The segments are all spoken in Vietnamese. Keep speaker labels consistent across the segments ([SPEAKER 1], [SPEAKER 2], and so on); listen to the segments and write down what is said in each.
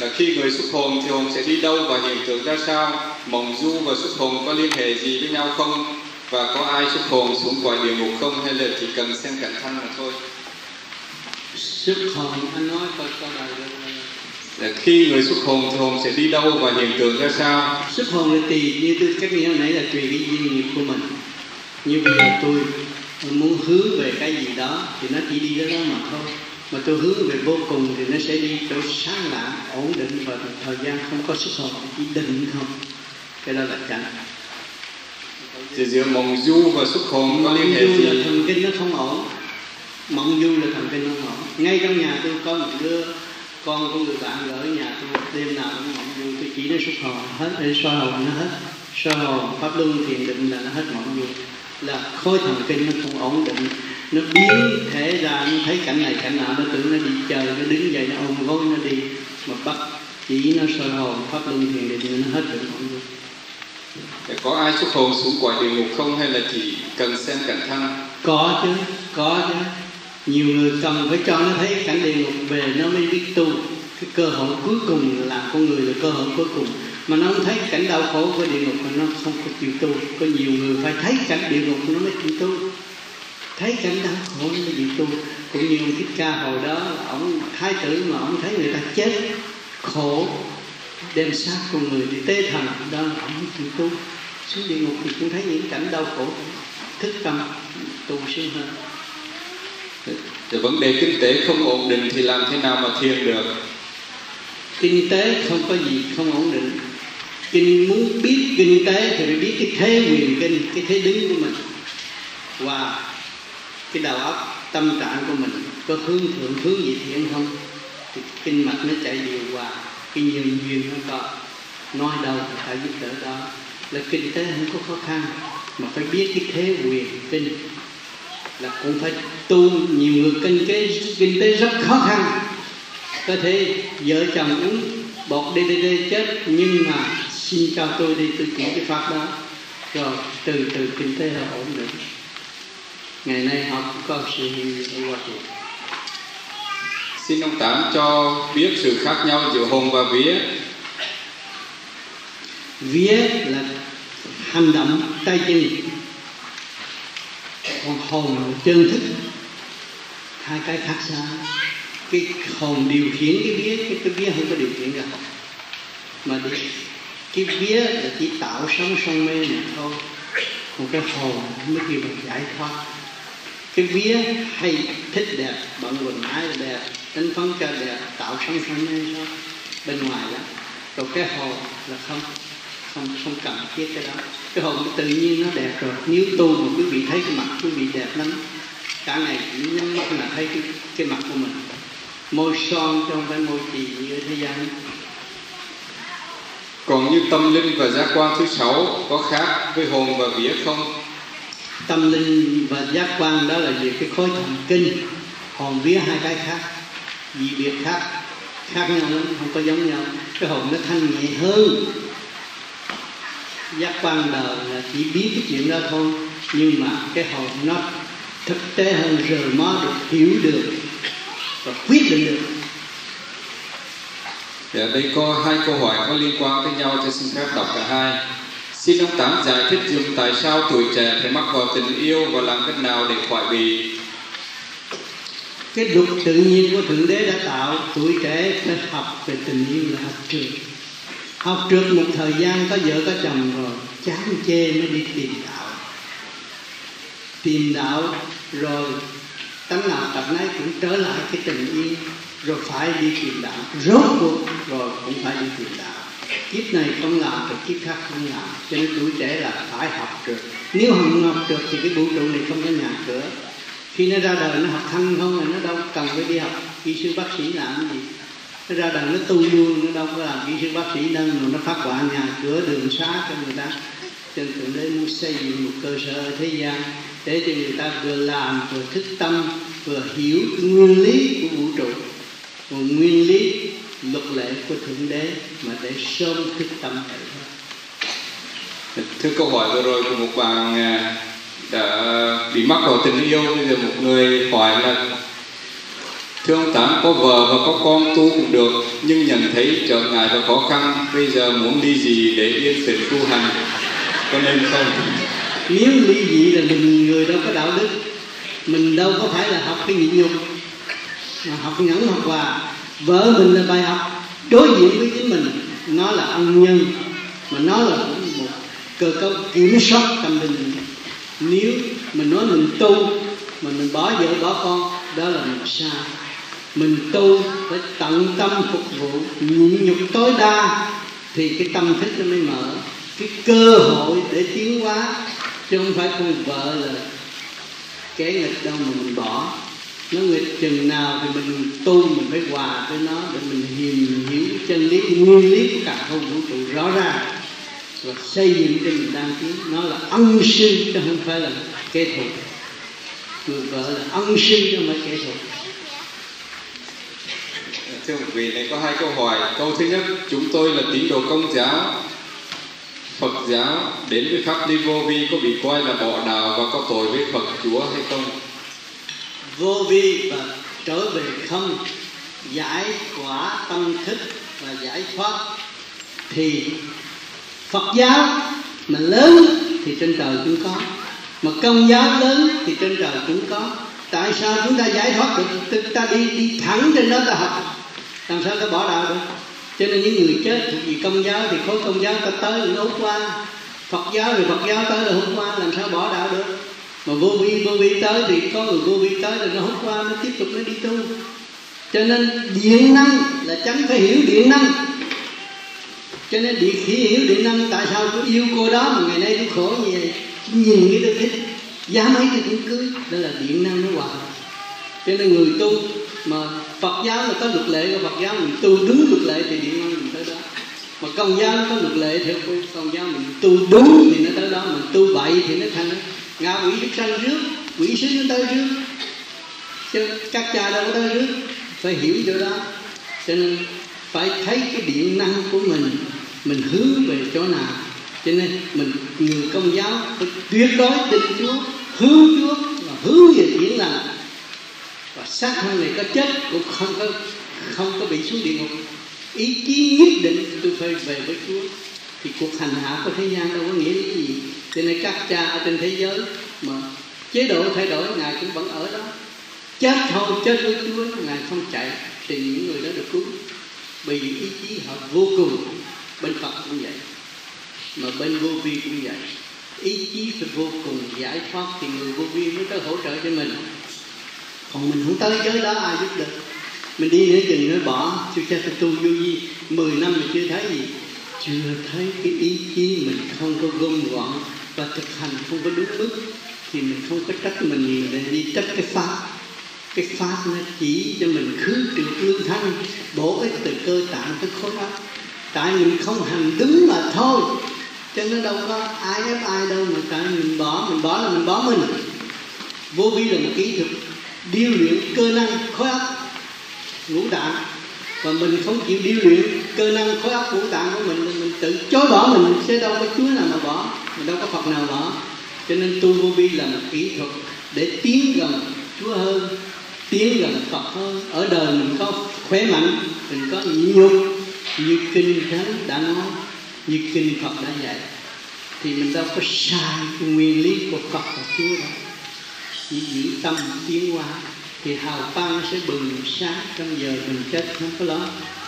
[SPEAKER 1] là khi người xuất hồn thì hồn sẽ đi đâu và hiện tượng ra sao? Mộng du và xuất hồn có liên hệ gì với nhau không? Và có ai xuất hồn xuống cõi địa ngục không, hay là chỉ cần xem cảnh thanh mà thôi?
[SPEAKER 2] Xuất hồn, anh nói câu đầu
[SPEAKER 1] là khi người xuất hồn thì hồn sẽ đi đâu và hiện tượng ra sao?
[SPEAKER 2] Xuất hồn là tùy, như tôi cách nghĩa hồi nãy là tùy cái duyên nghiệp của mình. Như bây giờ tôi muốn hướng về cái gì đó thì nó chỉ đi đó mà thôi. Mà tôi hướng về vô cùng thì nó sẽ đi chỗ sáng lạng, ổn định và thời gian không có xuất hồn, chỉ định không. Cái đó là cảnh.
[SPEAKER 1] Thì giữa mộng du và xuất hồn có liên hệ gì?
[SPEAKER 2] Mộng du là thần kinh nó không ổn. Mộng du là thần kinh không ổn. Ngay trong nhà tôi có một đứa con của người bạn gửi nhà tôi, đêm nào cũng mộng du, tôi chỉ nó xuất hồn hết, để soi hồn nó hết. Soi hồn, pháp luân thiền định là nó hết mộng du. Là khối thần kinh nó không ổn định, nó biến thể ra, nó thấy cảnh này cảnh nọ, nó tưởng nó đi chơi, nó đứng dậy nó ôm gối nó đi, mà bắt chỉ nó soi hồn pháp luân thiền định nó hết được mộng du.
[SPEAKER 1] Có ai xuất hồn xuống cõi địa ngục không, hay là chỉ cần xem cảnh thanh?
[SPEAKER 2] Có chứ. Nhiều người cần phải cho nó thấy cảnh địa ngục về nó mới biết tu. Cái cơ hội cuối cùng là con người là cơ hội cuối cùng. Mà nó không thấy cảnh đau khổ của địa ngục mà nó không có chịu tu. Có nhiều người phải thấy cảnh địa ngục nó mới chịu tu. Thấy cảnh đau khổ nó mới chịu tu. Cũng như ông Thích Ca hồi đó, ông thái tử mà ông thấy người ta chết khổ, đem xác con người đi tế thần, đó là ông mới chịu tu. Xuống địa ngục thì cũng thấy những cảnh đau khổ, thức tâm tu sướng hơn.
[SPEAKER 1] Thì vấn đề kinh tế không ổn định thì làm thế nào mà thiền được?
[SPEAKER 2] Kinh tế không có gì không ổn định. Kinh muốn biết kinh tế thì phải biết cái thế quyền kinh, cái thế đứng của mình, và cái đầu óc tâm trạng của mình có hướng thượng hướng gì thiện không, thì kinh mạch nó chạy điều hòa, cái nhân duyên nó có, nói đâu thì phải giúp đỡ đó. Là kinh tế không có khó khăn, mà phải biết cái thế quyền kinh, là cũng phải tu. Nhiều người kinh tế rất khó khăn, có thể vợ chồng uống bột DDT chết, nhưng mà xin cho tôi đi, tôi chỉ cái pháp đó, rồi từ từ kinh tế là ổn định. Ngày nay họ cũng có sự hiện ở Hoa Kỳ.
[SPEAKER 1] Xin ông Tám cho biết sự khác nhau giữa hồn và vía.
[SPEAKER 2] Vía là hành động tay chân, còn hồn là chân thức, hai cái khác xa. Cái hồn điều khiển cái vía không có điều khiển ra hồn, mà cái vía là chỉ tạo sống sân mê này thôi, còn cái hồn mới kêu là giải thoát. Cái vía hay thích đẹp, bận quần ái là đẹp, đánh phấn cho đẹp, tạo sống sân mê thôi, bên ngoài đó. Rồi cái hồn là không cần thiết cái đó. Cái hồn tự nhiên nó đẹp rồi. Nếu tu mà quý vị thấy cái mặt quý vị đẹp lắm, cả ngày chỉ nhắm mắt là thấy cái mặt của mình. Môi son chứ không phải môi chì như ở thế gian.
[SPEAKER 1] Còn như tâm linh và giác quan thứ 6 có khác với hồn và vía không?
[SPEAKER 2] Tâm linh và giác quan đó là về cái khối thần kinh. Hồn vía hai cái khác, dị biệt khác nhau lắm, không có giống nhau. Cái hồn nó thanh nhẹ hơn. Giác quan đời là chỉ biết cái chuyện đó thôi, nhưng mà cái hồn nó thực tế hơn, rờ mó được, hiểu được và quyết định được.
[SPEAKER 1] Ở đây có hai câu hỏi có liên quan với nhau, tôi xin phép đọc cả hai. Xin ông Tám giải thích dùm tại sao tuổi trẻ phải mắc vào tình yêu và làm cách nào để khỏi bị.
[SPEAKER 2] Cái luật tự nhiên của Thượng Đế đã tạo tuổi trẻ phải học về tình yêu, là học trượt. Học trượt một thời gian có vợ có chồng rồi, chán chê mới đi tìm đạo. Tìm đạo rồi tánh nào tập nấy cũng trở lại cái tình yêu, rồi phải đi tìm đạo. Rốt cuộc rồi cũng phải đi tìm đạo. Kiếp này không làm thì kiếp khác không làm. Cho nên tuổi trẻ là phải học trượt. Nếu không học trượt thì cái vũ trụ này không có nhà cửa. Khi nó ra đời nó học thanh không, là nó đâu cần phải đi học kỹ sư bác sĩ làm gì. Nó ra đời nó tu luôn, nó đâu có làm kỹ sư bác sĩ đâu, mà nó phát họa nhà cửa đường xá cho người ta. Cho nên Thượng Đế muốn xây dựng một cơ sở ở thế gian để cho người ta vừa làm vừa thức tâm, vừa hiểu nguyên lý của vũ trụ, một nguyên lý luật lệ của Thượng Đế, mà để sớm thức tâm vậy thôi.
[SPEAKER 1] Thưa câu hỏi vừa rồi của một bạn đã bị mắc vào tình yêu, bây giờ một người hỏi là Thưa ông Tám, có vợ và có con tu cũng được, nhưng nhận thấy trở ngại và khó khăn, bây giờ muốn ly dị để yên tĩnh tu hành, có nên không?
[SPEAKER 2] Nếu ly dị là mình người đâu có đạo đức, mình đâu có phải là học cái nhịn nhục, mà học nhẫn học hòa. Vợ mình là bài học đối diện với chính mình, nó là ân nhân, mà nó là một cơ cấu kiểm soát tâm linh. Nếu mình nói mình tu mà mình bỏ vợ bỏ con, đó là một sai. Mình tu phải tận tâm phục vụ, nhịn nhục tối đa, thì cái tâm thức nó mới mở, cái cơ hội để tiến hóa. Chứ không phải con vợ là kẻ nghịch đâu mà mình bỏ. Nó nghịch chừng nào thì mình tu, mình phải hòa với nó để mình hiểu chân lý, nguyên lý của cả không vũ trụ rõ ràng và xây dựng cho mình đang tiến. Nó là ân sư chứ không phải là kẻ thù. Người vợ là ân sư chứ không phải kẻ thù.
[SPEAKER 1] Thưa quý vị, này có hai câu hỏi. Câu thứ nhất, chúng tôi là tín đồ Công giáo, Phật giáo, đến với Pháp Ly Vô Vi có bị coi là bỏ đạo và có tội với Phật Chúa hay không?
[SPEAKER 2] Vô vi và trở về không, giải quả tâm thức và giải thoát. Thì Phật giáo mà lớn thì trên trời cũng có, mà Công giáo lớn thì trên trời cũng có. Tại sao chúng ta giải thoát được? Ta đi thẳng trên đó ta học, làm sao ta bỏ đạo được? Cho nên những người chết thuộc về Công giáo thì khối Công giáo ta tới là nó hút qua, Phật giáo thì Phật giáo tới là hút qua, làm sao bỏ đạo được? Mà vô vi tới thì có người vô vi tới rồi nó hút qua, nó tiếp tục nó đi tu. Cho nên điện năng là chánh phải hiểu điện năng. Cho nên khi hiểu điện năng, tại sao tôi yêu cô đó mà ngày nay tôi khổ như vậy? Nhìn cái tôi thích, giá mấy tôi cũng cưới, đó là điện năng nó hòa. Cho nên người tu mà Phật giáo là có luật lệ của Phật giáo, mình tu đúng luật lệ thì điện năng mình tới đó. Mà Công giáo nó có luật lệ theo Công giáo, mình tu đúng thì nó tới đó, mình tu bậy thì nó thành ngạ quỷ súc sanh trước, quỷ sứ nó tới trước, chứ các cha đâu có tới trước. Phải hiểu chỗ đó. Cho nên phải thấy cái điện năng của mình hướng về chỗ nào. Cho nên người Công giáo phải tuyệt đối tin Chúa, hướng và hướng về thiện lành, và xác thân này có chết cũng không có bị xuống địa ngục. Ý chí nhất định tôi phải về với Chúa. Thì cuộc hành hạ của thế gian đâu có nghĩa lý gì. Cho nên các cha ở trên thế giới mà chế độ thay đổi, Ngài cũng vẫn ở đó. Chết thôi, chết với Chúa, Ngài không chạy, thì những người đó được cứu. Bởi vì ý chí họ vô cùng. Bên Phật cũng vậy, mà bên vô vi cũng vậy. Ý chí phải vô cùng giải thoát thì người vô vi mới tới hỗ trợ cho mình. Còn mình không tới giới đó ai giúp được. Mình đi nửa chừng nó bỏ, chưa cha tu vô vi 10 năm mình chưa thấy gì. Chưa thấy cái ý chí mình không có gom gọn và thực hành không có đúng mức, thì mình không có trách mình để đi trách cái pháp. Cái pháp nó chỉ cho mình khứ trượt lương thanh, bổ ích từ cơ tạng tới khối óc. Tại mình không hành đúng mà thôi, cho nên đâu có ai ép ai đâu. Mà tại mình bỏ là mình bỏ mình. Vô vi là một kỹ thuật điêu luyện cơ năng khối óc ngũ tạng, và mình không chịu điêu luyện cơ năng khối óc ngũ tạng của mình tự chối bỏ mình sẽ đâu có Chúa nào mà bỏ, mình đâu có Phật nào bỏ. Cho nên tu vô vi là một kỹ thuật để tiến gần Chúa hơn, tiến gần Phật hơn. Ở đời mình có khỏe mạnh, mình có nhịn nhục như kinh Thánh đã nói, như kinh Phật đã dạy, thì mình đâu có sai cái nguyên lý của Phật và Chúa đâu. Chỉ giữ tâm tiến hóa thì hào quang sẽ bừng sáng trong giờ mình chết không có lo.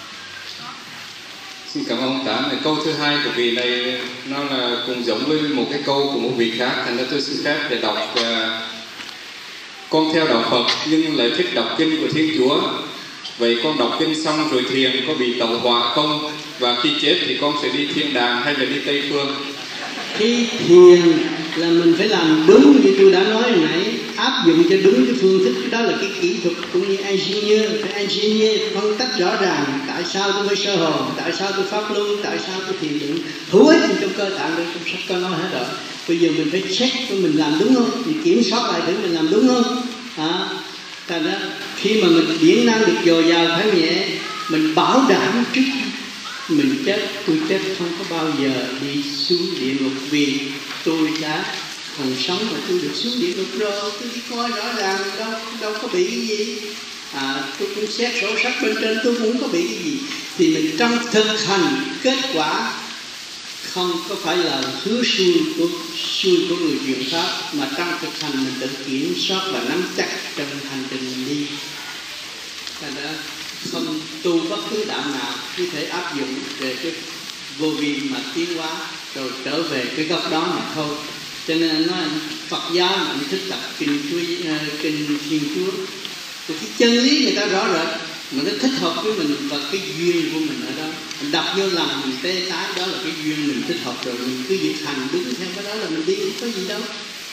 [SPEAKER 1] Xin cảm ơn ông Tám. Câu thứ hai của vị này nó là cùng giống với một cái câu của một vị khác, thành ra tôi xin phép để đọc. Con theo đạo Phật nhưng lại thích đọc kinh của Thiên Chúa. Vậy con đọc kinh xong rồi thiền có bị tẩu hỏa không? Và khi chết thì con sẽ đi thiên đàng hay là đi Tây Phương?
[SPEAKER 2] Khi thiền là mình phải làm đúng như tôi đã nói hồi nãy, áp dụng cho đúng cái phương thức. Đó là cái kỹ thuật cũng như engineer phân tách rõ ràng. Tại sao tôi mới sơ hồn, tại sao tôi pháp luân, tại sao tôi thiền định, hữu ích trong cơ tạng đây, trong sách có nói hết rồi. Bây giờ mình phải check coi mình làm đúng không, mình kiểm soát lại thử mình làm đúng không. Thành ra khi mà mình điển năng được dồi dào thanh nhẹ, mình bảo đảm trước mình chết, tôi chết không có bao giờ đi xuống địa ngục, vì tôi đã còn sống mà tôi được xuống địa ngục rồi. Tôi đi coi rõ ràng đâu có bị cái gì. tôi cũng xét sổ sách bên trên tôi cũng không có bị cái gì, thì mình trong thực hành kết quả không có phải là hứa xuôi của người truyền pháp, mà trong thực hành mình tự kiểm soát và nắm chắc trong hành trình mình đi. Thành ra không tu bất cứ đạo nào cứ thể áp dụng về cái vô vi mà tiến hóa rồi trở về cái góc đó mà thôi. Cho nên nói Phật giáo mình thích đọc kinh Thiên Chúa, thì cái chân lý người ta rõ rệt mà nó thích hợp với mình và cái duyên của mình ở đó. Mình đọc vô lòng mình tê tái, đó là cái duyên mình thích hợp rồi, mình cứ việc hành đúng theo cái đó là mình đi, không có gì đâu.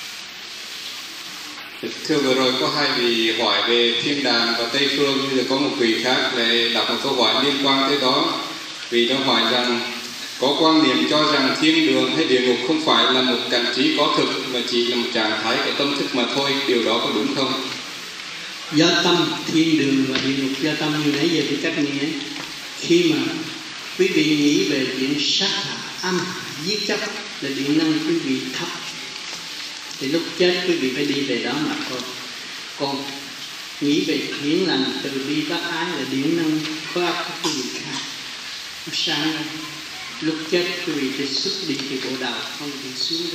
[SPEAKER 1] Thưa, vừa rồi có hai vị hỏi về thiên đàng và Tây Phương, bây giờ có một vị khác lại đọc một câu hỏi liên quan tới đó. Vị đó hỏi rằng có quan niệm cho rằng thiên đường hay địa ngục không phải là một cảnh trí có thực mà chỉ là một trạng thái của tâm thức mà thôi, điều đó có đúng không?
[SPEAKER 2] Do tâm, thiên đường và địa ngục do tâm như nãy giờ tôi cách nghĩa. Khi mà quý vị nghĩ về chuyện sát hại, âm giết chóc là điện năng quý vị thấp, thì lúc chết quý vị phải đi về đó mà thôi. Còn nghĩ về hiển lành, từ bi bác ái là điện năng có áp của quý vị khác. Sáng lúc chết quý vị phải xuất đi từ bộ đạo, không thì xuống